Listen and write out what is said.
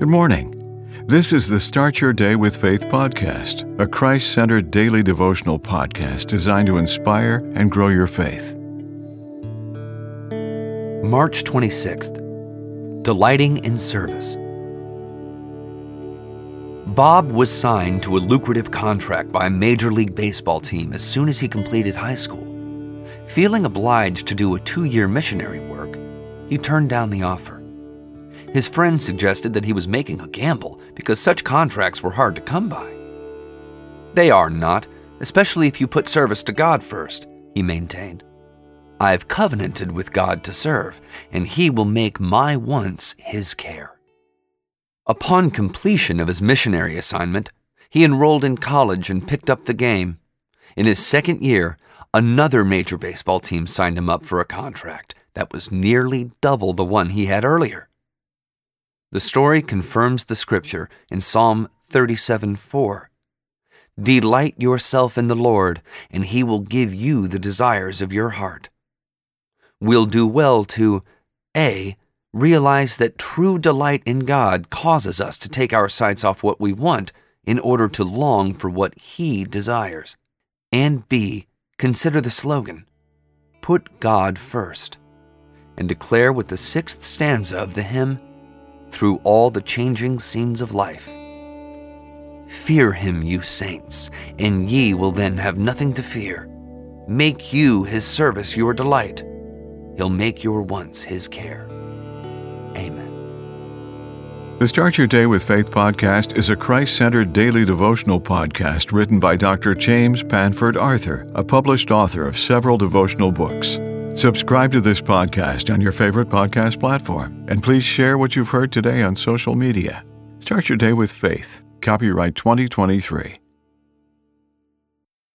Good morning. This is the Start Your Day with Faith podcast, a Christ-centered daily devotional podcast designed to inspire and grow your faith. March 26th. Delighting in Service. Bob was signed to a lucrative contract by a Major League Baseball team as soon as he completed high school. Feeling obliged to do a 2-year missionary work, he turned down the offer. His friend suggested that he was making a gamble because such contracts were hard to come by. They are not, especially if you put service to God first, he maintained. I've covenanted with God to serve, and He will make my wants His care. Upon completion of his missionary assignment, he enrolled in college and picked up the game. In his second year, another major baseball team signed him up for a contract that was nearly double the one he had earlier. The story confirms the scripture in Psalm 37:4. Delight yourself in the Lord, and He will give you the desires of your heart. We'll do well to A. Realize that true delight in God causes us to take our sights off what we want in order to long for what He desires. And B. Consider the slogan, Put God First, and declare with the 6th stanza of the hymn, Through all the changing scenes of life. Fear Him, you saints, and ye will then have nothing to fear. Make you His service your delight. He'll make your wants His care. Amen. The Start Your Day with Faith podcast is a Christ-centered daily devotional podcast written by Dr. James Panford Arthur, a published author of several devotional books. Subscribe to this podcast on your favorite podcast platform, and please share what you've heard today on social media. Start your day with faith. Copyright 2023.